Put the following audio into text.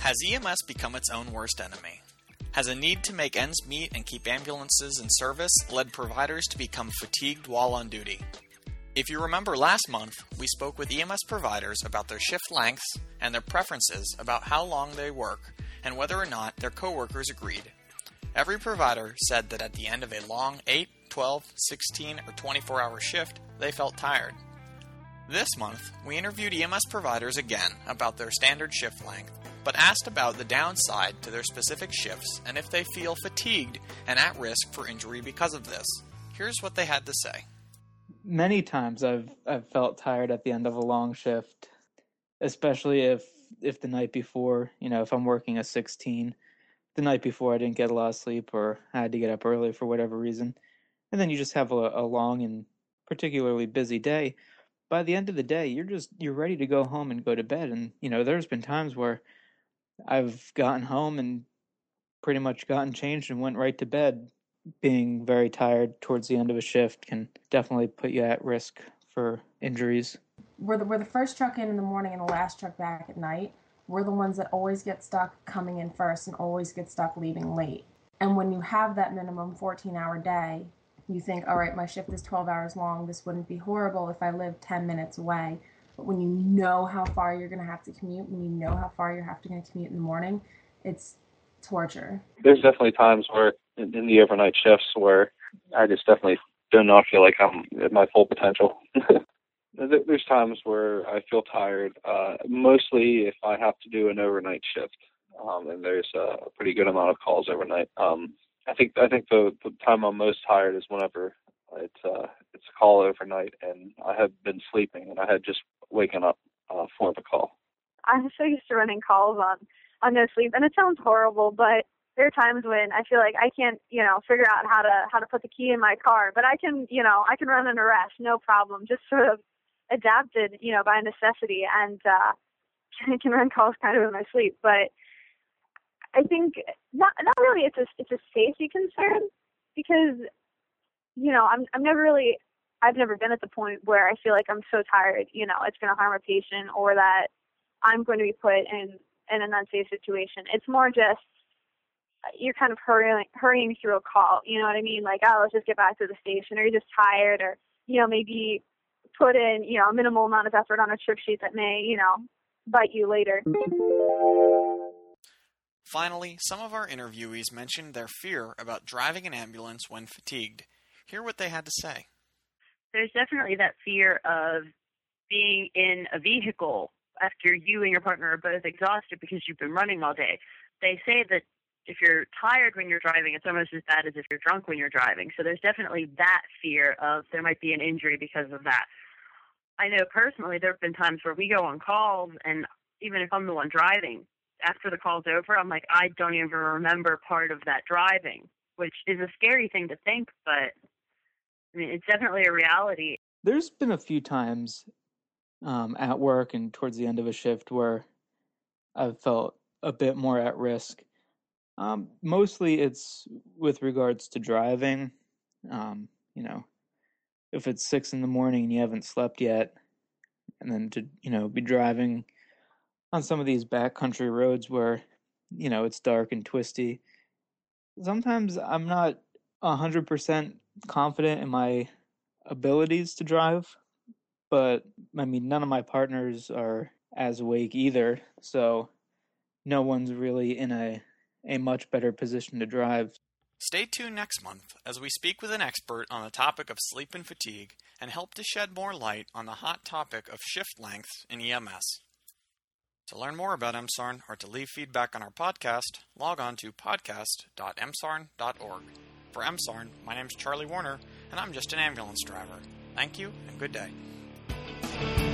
Has EMS become its own worst enemy? Has a need to make ends meet and keep ambulances in service led providers to become fatigued while on duty? If you remember last month, we spoke with EMS providers about their shift lengths and their preferences about how long they work and whether or not their coworkers agreed. Every provider said that at the end of a long 8, 12, 16, or 24-hour shift, they felt tired. This month, we interviewed EMS providers again about their standard shift length, but asked about the downside to their specific shifts and if they feel fatigued and at risk for injury because of this. Here's what they had to say. Many times I've felt tired at the end of a long shift, especially if the night before, if I'm working a 16, the night before I didn't get a lot of sleep or I had to get up early for whatever reason. And then you just have a long and particularly busy day. By the end of the day, you're ready to go home and go to bed. And, there's been times where I've gotten home and pretty much gotten changed and went right to bed. Being very tired towards the end of a shift can definitely put you at risk for injuries. We're the first truck in the morning and the last truck back at night. We're the ones that always get stuck coming in first and always get stuck leaving late. And when you have that minimum 14-hour day, you think, all right, my shift is 12 hours long. This wouldn't be horrible if I lived 10 minutes away. But when you know how far you're going to have to commute, when you know how far you're going to commute in the morning, it's torture. There's definitely times where in the overnight shifts where I just definitely do not feel like I'm at my full potential. There's times where I feel tired, mostly if I have to do an overnight shift, and there's a pretty good amount of calls overnight. I think the time I'm most tired is whenever it's a call overnight and I have been sleeping and I had just waken up for the call. I'm so used to running calls on no sleep, and it sounds horrible, but there are times when I feel like I can't, figure out how to put the key in my car, but I can run an arrest, no problem, just sort of adapted, by necessity, and I can run calls kind of in my sleep. But I think not really. It's a safety concern because, I've never been at the point where I feel like I'm so tired, it's going to harm a patient or that I'm going to be put in an unsafe situation. It's more just you're kind of hurrying through a call. You know what I mean? Like, oh, let's just get back to the station, or you're just tired, or maybe put in a minimal amount of effort on a trip sheet that may bite you later. Finally, some of our interviewees mentioned their fear about driving an ambulance when fatigued. Hear what they had to say. There's definitely that fear of being in a vehicle after you and your partner are both exhausted because you've been running all day. They say that if you're tired when you're driving, it's almost as bad as if you're drunk when you're driving. So there's definitely that fear of there might be an injury because of that. I know personally there have been times where we go on calls, and even if I'm the one driving, after the call's over, I'm like, I don't even remember part of that driving, which is a scary thing to think, but it's definitely a reality. There's been a few times at work and towards the end of a shift where I've felt a bit more at risk. Mostly it's with regards to driving. If it's 6 a.m. and you haven't slept yet, and then to, be driving on some of these backcountry roads where, it's dark and twisty. Sometimes I'm not 100% confident in my abilities to drive, but none of my partners are as awake either, so no one's really in a much better position to drive. Stay tuned next month as we speak with an expert on the topic of sleep and fatigue and help to shed more light on the hot topic of shift lengths in EMS. To learn more about MSARN or to leave feedback on our podcast, log on to podcast.msarn.org. For MSARN, my name's Charlie Warner, and I'm just an ambulance driver. Thank you, and good day.